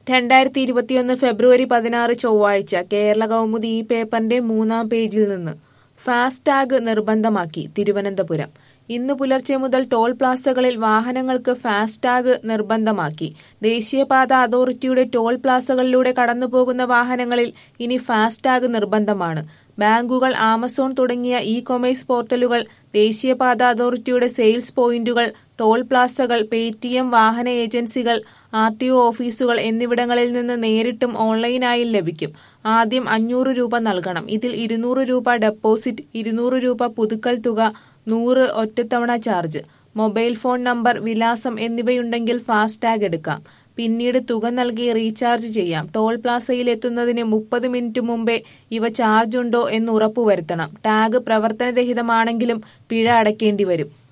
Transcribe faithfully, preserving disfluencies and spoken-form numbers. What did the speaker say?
രണ്ടായിരത്തി ഇരുപത്തിയൊന്ന് ഫെബ്രുവരി പതിനാറ് ചൊവ്വാഴ്ച കേരള കൗമുദി ഈ പേപ്പറിന്റെ മൂന്നാം പേജിൽ നിന്ന് ഫാസ്ടാഗ് നിർബന്ധമാക്കി തിരുവനന്തപുരം. ഇന്ന് പുലർച്ചെ മുതൽ ടോൾ പ്ലാസകളിൽ വാഹനങ്ങൾക്ക് ഫാസ്ടാഗ് നിർബന്ധമാക്കി. ദേശീയപാത അതോറിറ്റിയുടെ ടോൾ പ്ലാസകളിലൂടെ കടന്നുപോകുന്ന വാഹനങ്ങളിൽ ഇനി ഫാസ്ടാഗ് നിർബന്ധമാണ്. ബാങ്കുകൾ, ആമസോൺ തുടങ്ങിയ ഇ കൊമേഴ്സ് പോർട്ടലുകൾ, ദേശീയപാത അതോറിറ്റിയുടെ സെയിൽസ് പോയിന്റുകൾ, ടോൾ പ്ലാസകൾ, പേടിഎം വാഹന ഏജൻസികൾ, ആർ ടി ഒ ഓഫീസുകൾ എന്നിവിടങ്ങളിൽ നിന്ന് നേരിട്ടും ഓൺലൈനായും ലഭിക്കും. ആദ്യം അഞ്ഞൂറ് രൂപ നൽകണം. ഇതിൽ ഇരുന്നൂറ് രൂപ ഡെപ്പോസിറ്റ്, ഇരുന്നൂറ് രൂപ പുതുക്കൽ തുക, നൂറ് ഒറ്റത്തവണ ചാർജ്. മൊബൈൽ ഫോൺ നമ്പർ, വിലാസം എന്നിവയുണ്ടെങ്കിൽ ഫാസ്ടാഗ് എടുക്കാം. പിന്നീട് തുക നൽകി റീചാർജ് ചെയ്യാം. ടോൾ പ്ലാസയിൽ എത്തുന്നതിന് മുപ്പത് മിനിറ്റ് മുമ്പേ ഇവ ചാർജ് ഉണ്ടോ എന്ന് ഉറപ്പുവരുത്തണം. ടാഗ് പ്രവർത്തനരഹിതമാണെങ്കിലും പിഴ അടയ്ക്കേണ്ടി വരും.